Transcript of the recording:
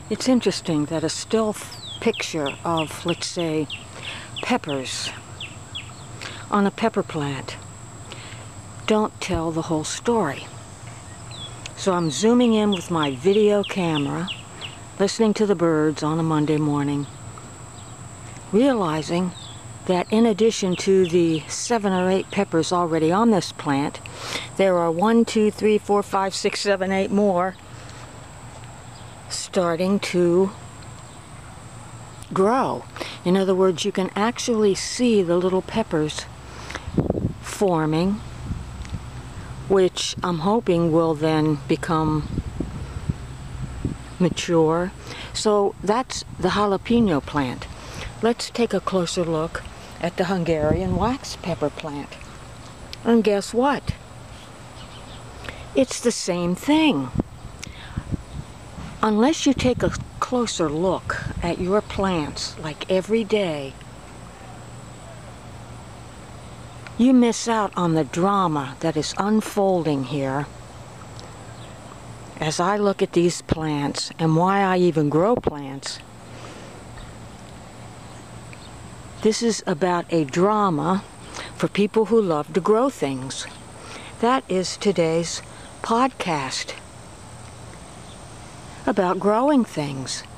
It's interesting that a still picture of, let's say, peppers on a pepper plant don't tell the whole story. So I'm zooming in with my video camera, listening to the birds on a Monday morning, realizing that in addition to the 7 or 8 peppers already on this plant, there are 1, 2, 3, 4, 5, 6, 7, 8 more starting to grow. In other words, you can actually see the little peppers forming, which I'm hoping will then become mature. So that's the jalapeno plant. Let's take a closer look at the Hungarian wax pepper plant. And guess what? It's the same thing. Unless you take a closer look at your plants, like every day, you miss out on the drama that is unfolding here. As I look at these plants and why I even grow plants, this is about a drama for people who love to grow things. That is today's podcast about growing things.